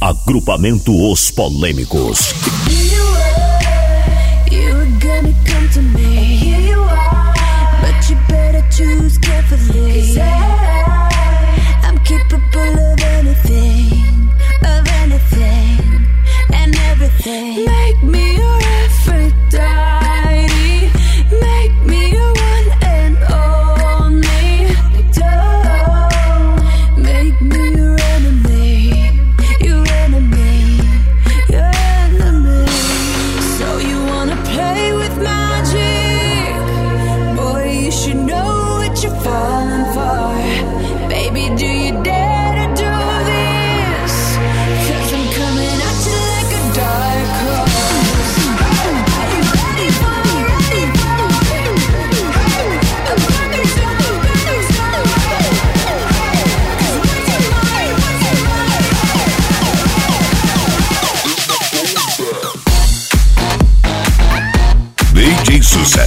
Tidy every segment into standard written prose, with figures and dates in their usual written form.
Agrupamento Os Polêmicos. Choose carefully, 'cause I'm capable of anything, and everything. Make me your Aphrodite, make me your one and only. Don't make me your enemy, your enemy, your enemy. So you wanna play with magic? Boy, you should know you're falling for. Baby, do you dare to do this? 'Cause I'm coming at you like a dark horse. Are you ready for it? I'm fucking so ready, so ready. 'Cause what's in mine, what's in mine? DJ Souza.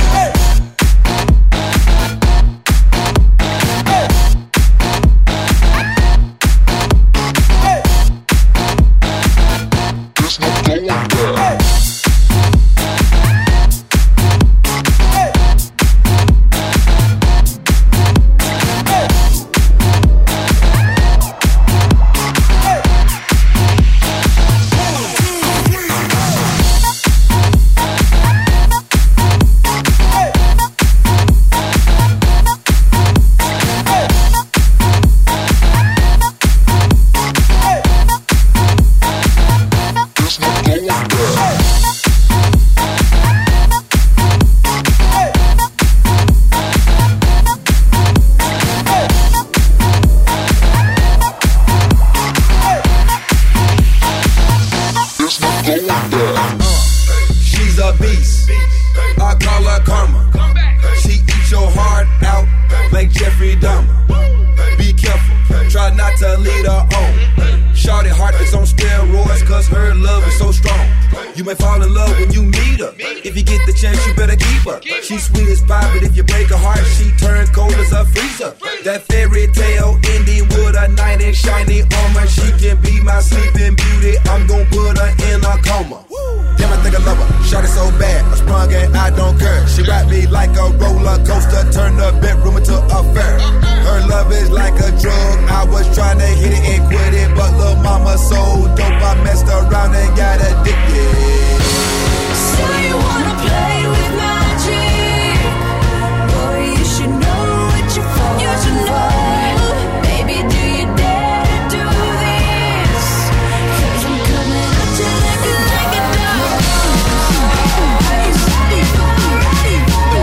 She's a beast, I call her karma. She eats your heart out like Jeffrey Dahmer. Be careful, try not to lead her on. Shawty heart is on steroids, 'cause her love is so strong. You may fall in love when you meet her. If you get the chance, you better keep her. She's sweet as pie, but if you break her heart, she turns cold as a freezer. That fairy tale ending with a knight in shiny armor. She can be my sleeping beauty, I'm gon' put her in a coma. Damn, I think I love her, shawty so bad, I sprung and I don't care. She ride me like a roller coaster, turn the bedroom into a fair. Her love is like a drug, I was trying to hit it and quit it, but lil' mama so dope, I messed around and got addicted. So you wanna play with magic? Boy, you should know what you're falling for. Baby, do you dare to do this? 'Cause I'm coming at you like a dog. Are you ready for it?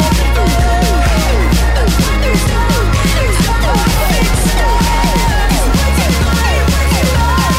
I'm fucking so ready, so ready. 'Cause what's in mine, what's in mine?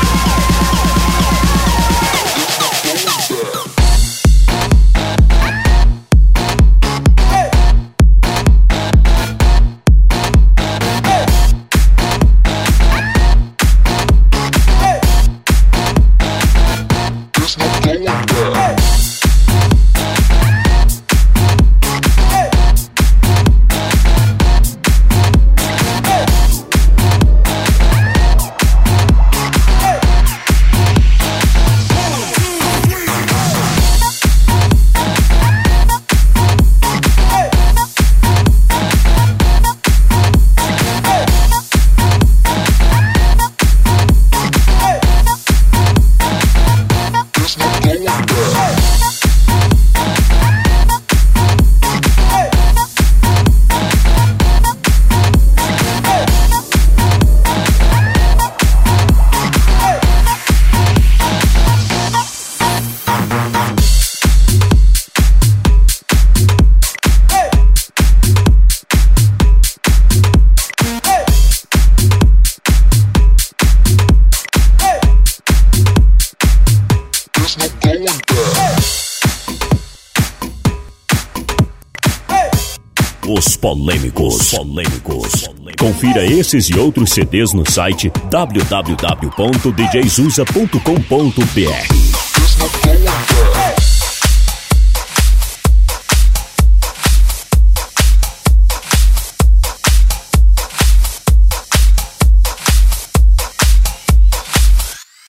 Os Polêmicos. Confira esses e outros CDs no site www.djzusa.com.br.